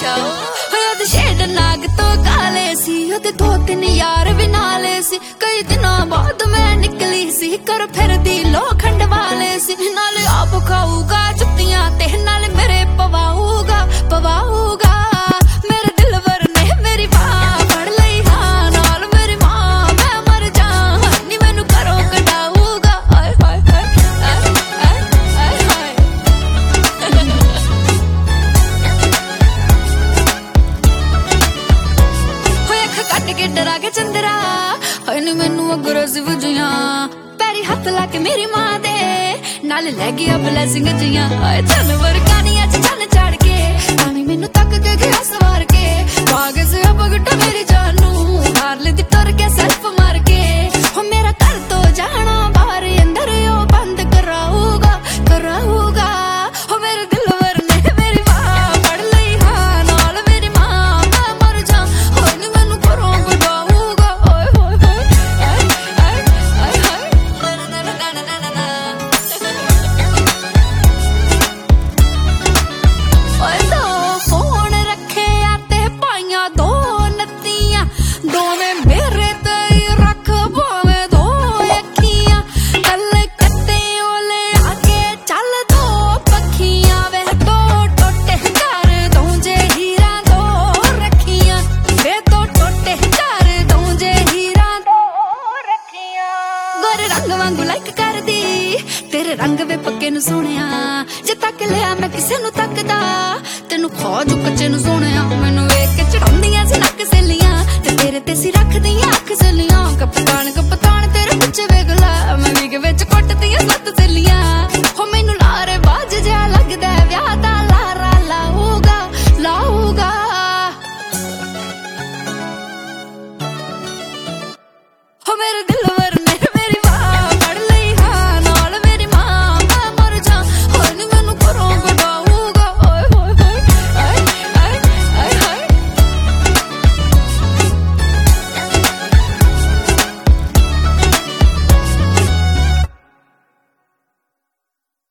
shade नाग तो काले सी दो तीन यार भी नाले सी कई दिनों बाद मैं निकली सी कर फिर दी लोखंड वाले सी नाले आप खाऊगा जुत्तियां ते नाले मेरे पवाऊगा पवाऊगा मेरे दिलवर ने मेरी बाह फड़ लई हां नाल मेरी मां मैं मर जा नी मैनू करो कटाऊगा हाय हाय हाय हाय हाय कट के डरा के चंदरा नी मैनू अग्रेसिव जियां पैरी हथ ला के मेरी मां दे नाल लै गया ब्लैसिंग जियां जानवर कानियां च चन चढ़ के तामी मैनू तक के गया सवार के भाग से पगट मेरी जानू मार ले दी टुर के सेल्फ मार के हो मेरा घर तो जाना बाहर अंदर ओ बंद कराऊगा कराऊगा हो मेरे दिलवर ने मेरी बाह फड़ लई हां नाल मेरी मां मैं मर जा हो नी मैनू करो गडाऊगा ओए होए हाय हाय हाय हाय ना ना ना ना ना ओए दो फोन रखे आते पाइयां दो नत्तियां दोवें मेरे ते रख भावे दो अखियां कल कट्टे ओले आके चल दो पखियां वे दो टोटे कर दूं जे हीरा दो रखियां वे दो टोटे कर दूं जे हीरा दो रखियां गोरे रंग वांगू लाइक कर दी तेरे रंग वे पक्के नु सोहणिया जे तक लिया मैं किसे नु तकदा तेनू खोज कच्चे नु सोहणिया मैनू वेख के चढ़ाउंदियां सी नक सहेलियां ते तेरे ते सी रखदियां अख सहेलियां कप्तान कप्तान